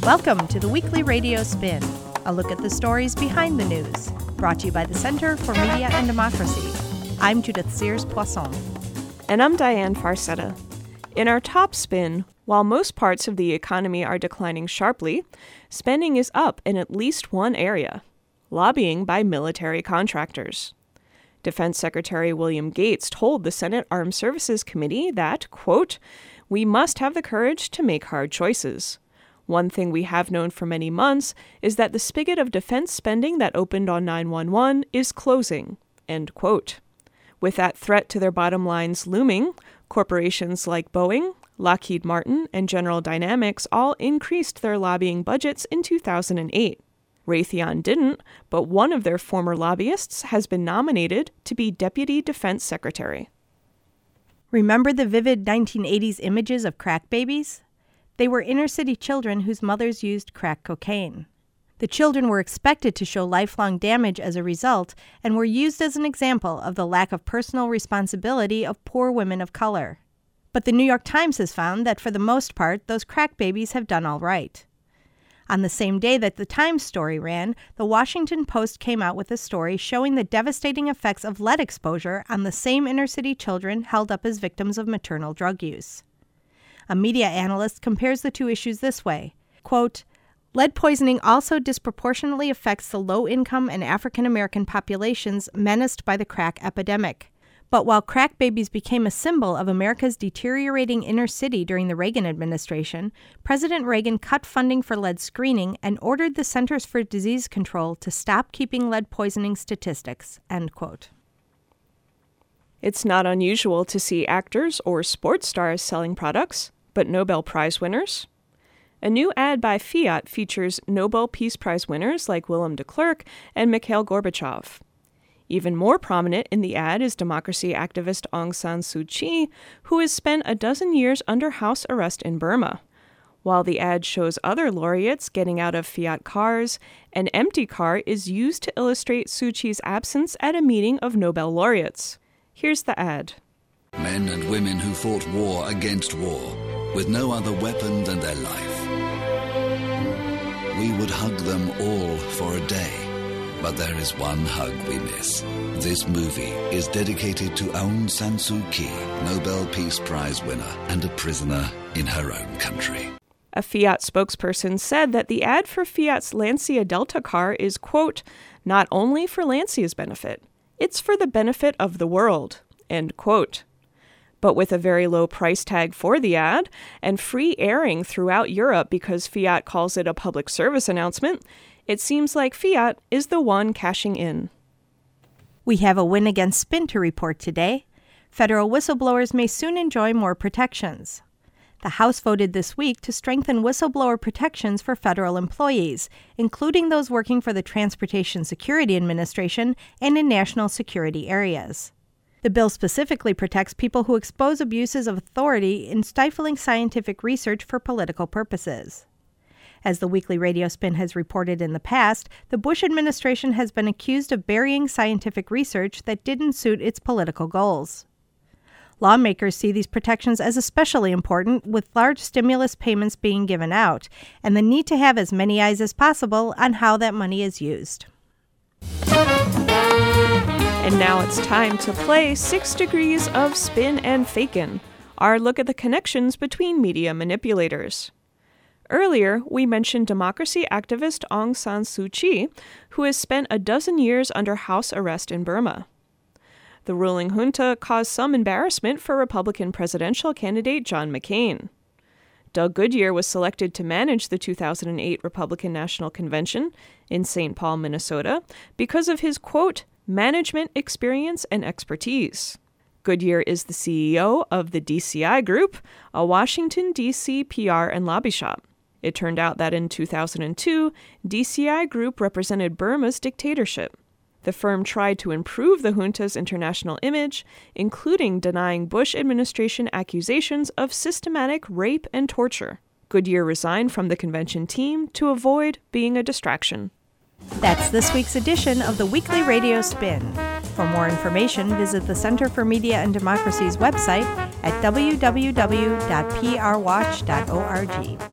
Welcome to the Weekly Radio Spin, a look at the stories behind the news, brought to you by the Center for Media and Democracy. I'm Judith Sears-Poisson. And I'm Diane Farcetta. In our top spin, while most parts of the economy are declining sharply, spending is up in at least one area: lobbying by military contractors. Defense Secretary William Gates told the Senate Armed Services Committee that, quote, "We must have the courage to make hard choices. One thing we have known for many months is that the spigot of defense spending that opened on 9/11 is closing," end quote. With that threat to their bottom lines looming, corporations like Boeing, Lockheed Martin, and General Dynamics all increased their lobbying budgets in 2008. Raytheon didn't, but one of their former lobbyists has been nominated to be Deputy Defense Secretary. Remember the vivid 1980s images of crack babies? They were inner-city children whose mothers used crack cocaine. The children were expected to show lifelong damage as a result and were used as an example of the lack of personal responsibility of poor women of color. But the New York Times has found that for the most part, those crack babies have done all right. On the same day that the Times story ran, the Washington Post came out with a story showing the devastating effects of lead exposure on the same inner-city children held up as victims of maternal drug use. A media analyst compares the two issues this way, quote, "Lead poisoning also disproportionately affects the low-income and African-American populations menaced by the crack epidemic. But while crack babies became a symbol of America's deteriorating inner city during the Reagan administration, President Reagan cut funding for lead screening and ordered the Centers for Disease Control to stop keeping lead poisoning statistics," end quote. It's not unusual to see actors or sports stars selling products, but Nobel Prize winners? A new ad by Fiat features Nobel Peace Prize winners like Willem de Klerk and Mikhail Gorbachev. Even more prominent in the ad is democracy activist Aung San Suu Kyi, who has spent a dozen years under house arrest in Burma. While the ad shows other laureates getting out of Fiat cars, an empty car is used to illustrate Suu Kyi's absence at a meeting of Nobel laureates. Here's the ad. Men and women who fought war against war, with no other weapon than their life. We would hug them all for a day, but there is one hug we miss. This movie is dedicated to Aung San Suu Kyi, Nobel Peace Prize winner and a prisoner in her own country. A Fiat spokesperson said that the ad for Fiat's Lancia Delta car is, quote, "not only for Lancia's benefit, it's for the benefit of the world," end quote. But with a very low price tag for the ad and free airing throughout Europe because Fiat calls it a public service announcement, it seems like Fiat is the one cashing in. We have a win against spin to report today. Federal whistleblowers may soon enjoy more protections. The House voted this week to strengthen whistleblower protections for federal employees, including those working for the Transportation Security Administration and in national security areas. The bill specifically protects people who expose abuses of authority in stifling scientific research for political purposes. As the Weekly Radio Spin has reported in the past, the Bush administration has been accused of burying scientific research that didn't suit its political goals. Lawmakers see these protections as especially important, with large stimulus payments being given out, and the need to have as many eyes as possible on how that money is used. And now it's time to play 6 Degrees of Spin and Fakin', our look at the connections between media manipulators. Earlier, we mentioned democracy activist Aung San Suu Kyi, who has spent a dozen years under house arrest in Burma. The ruling junta caused some embarrassment for Republican presidential candidate John McCain. Doug Goodyear was selected to manage the 2008 Republican National Convention in St. Paul, Minnesota, because of his, quote, "management experience and expertise." Goodyear is the CEO of the DCI Group, a Washington, D.C. PR and lobby shop. It turned out that in 2002, DCI Group represented Burma's dictatorship. The firm tried to improve the junta's international image, including denying Bush administration accusations of systematic rape and torture. Goodyear resigned from the convention team to avoid being a distraction. That's this week's edition of the Weekly Radio Spin. For more information, visit the Center for Media and Democracy's website at www.prwatch.org.